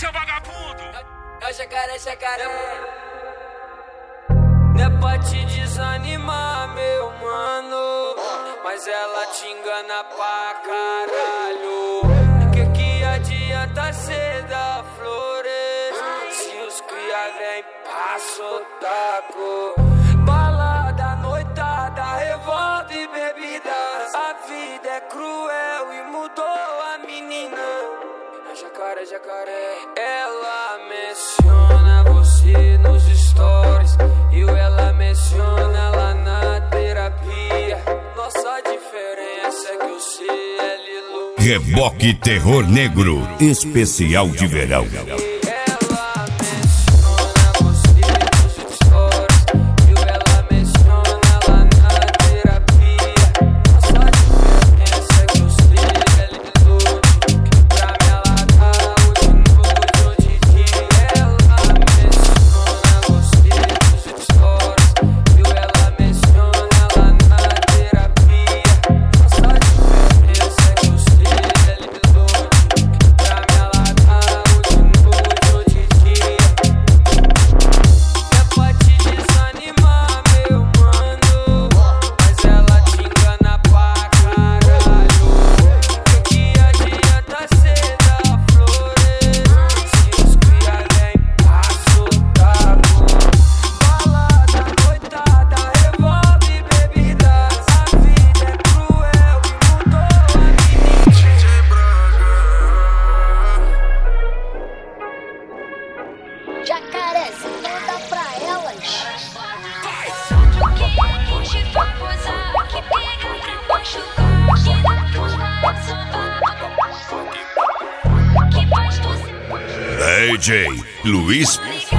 seu vagabundo. É o jacaré, jacaré. Não é pra te desanimar, meu mano, mas ela te engana pra caralho. Que adianta cê dar flores se os cria vem pra sotaco? Balada, noitada, revolta e bebidas. A vida é cruel e mudou a menina. É jacaré, jacaré. Ela menciona você nos stories e ela menciona lá na terapia. Nossa diferença é que o C é Lilu. Reboque Terror Negro, especial de verão. DJ Luiz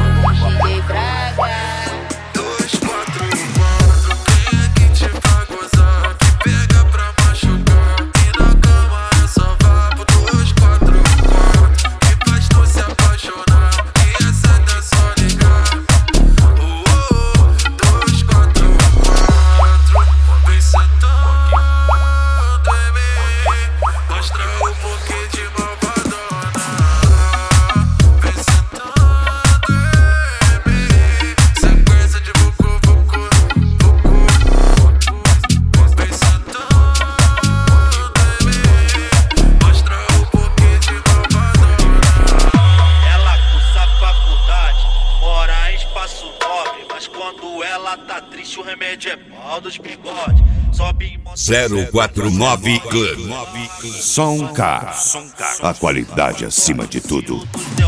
ela tá triste, o remédio é pau dos bigodes. Sobe 049 Club. Som K. A qualidade acima de tudo.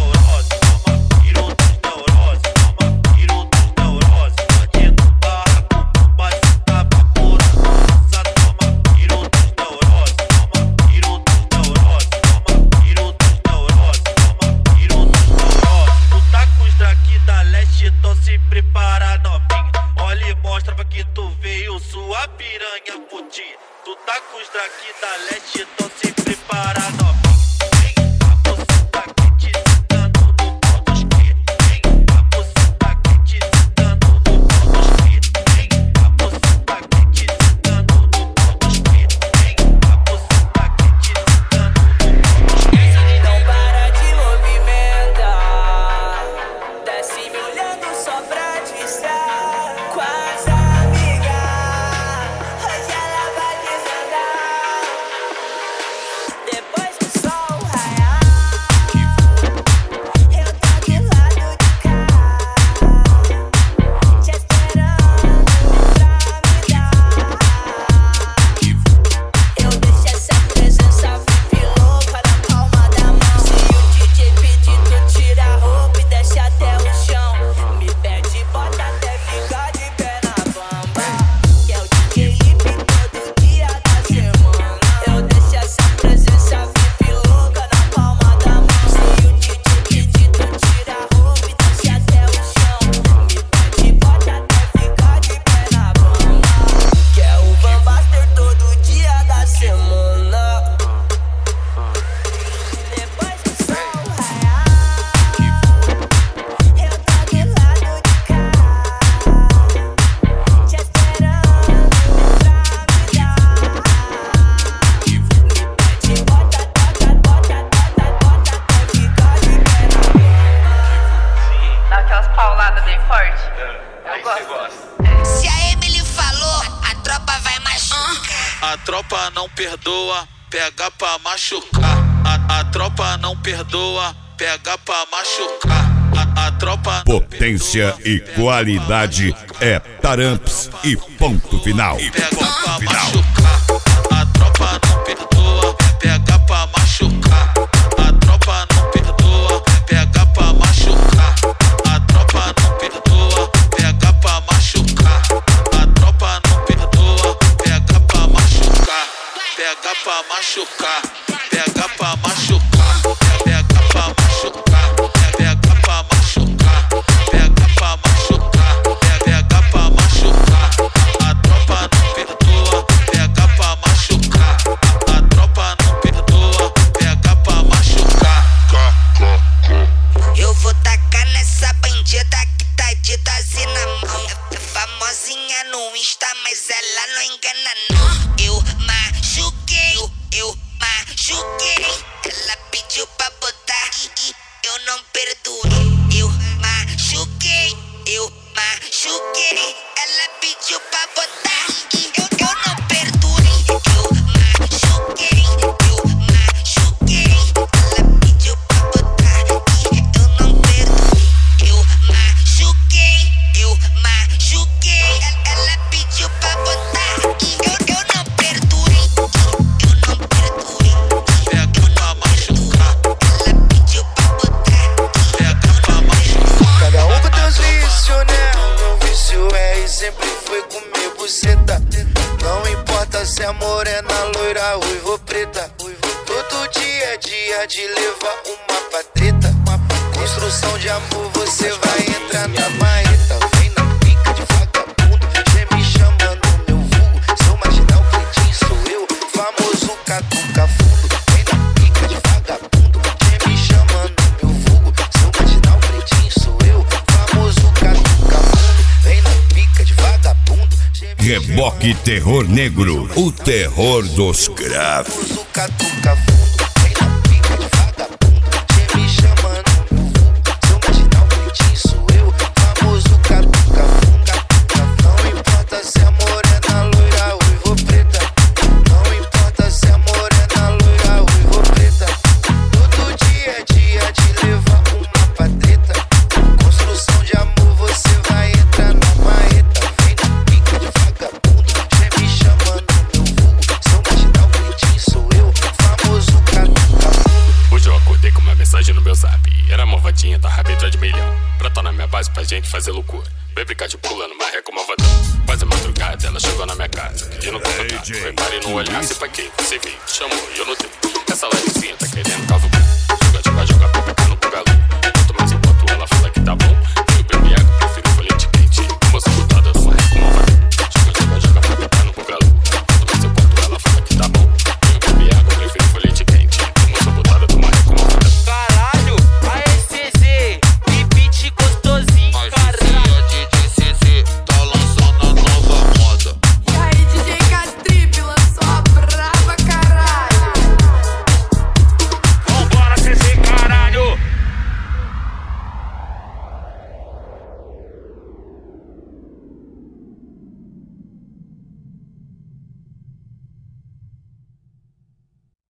Sua piranha putinha, tu tá com os dragões da leste, então se prepara novinha. Vem, você tá criticando. perdoa, pega pra machucar. A tropa não perdoa, pega pra machucar. A tropa não Potência perdoa, e qualidade é Taramps e ponto final. pega pra machucar. A tropa não perdoa, pega pra machucar. A tropa não perdoa, pega pra machucar. A tropa não perdoa, pega pra machucar. A tropa não perdoa, pega pra machucar. Pega pra machucar, pega pra machucar, pega pra machucar, pega pra machucar, pega pra machucar, pega pra machucar. A tropa não perdoa, pega pra machucar. A tropa não perdoa, pega pra machucar. Eu vou tacar nessa bandida que tá de doze na mão. É famosinha no Insta, mas ela não engana não. Eu machuquei, ela pediu pra botar e eu não perdoei. Eu machuquei, ela pediu pra botar e eu não perdoei. Eu machuquei, ela pediu pra botar e eu não perdoei. Eu machuquei, ela pediu pra botar e eu não perdoei. Pega pra machucar, Ela pediu pra botar. pega pra machucar. Cada um com teus vícios, né? Meu vício é e sempre foi comer buceta. Não importa se é morena, loira, ruiva ou preta. Todo dia é dia de levar uma pra treta. Construção de amor, você vai entrar na marreta. Vem na pica de vagabundo, cê me chamando meu vulgo. Sou marginal, pretinho sou eu, famoso catuca fundo. Vem na pica de vagabundo, cê me chamando meu vulgo. Sou marginal, pretinho sou eu, famoso catuca fundo. Vem na pica de vagabundo, cê me Reboque Terror Negro, o terror dos graves. famoso catuca fundo. Vem na pica de vagabundo, cê me chamando meu vulgo. Sou marginal, pretinho sou eu, famoso catuca fundo. Não importa se é morena, loira, ruiva ou preta. Não importa se é morena, loira, ruiva ou preta. Todo dia é dia de levar uma pra treta. Construção de amor, você vai entrar na marreta. Vem na pica de vagabundo, cê me chamando meu vulgo. Sou marginal, pretinho sou eu, famoso catuca fundo. Hoje eu acordei com uma mensagem no meu zap. Era a malvadinha da rabeta de milhão. Pra tá na minha base pra gente fazer loucura. Vem brincar de pulando, marreca uma vadão. Quase madrugada ela chegou na minha casa. Pedindo contato. Reparei no olhar, se pra quem você veio. Chamou e eu notei.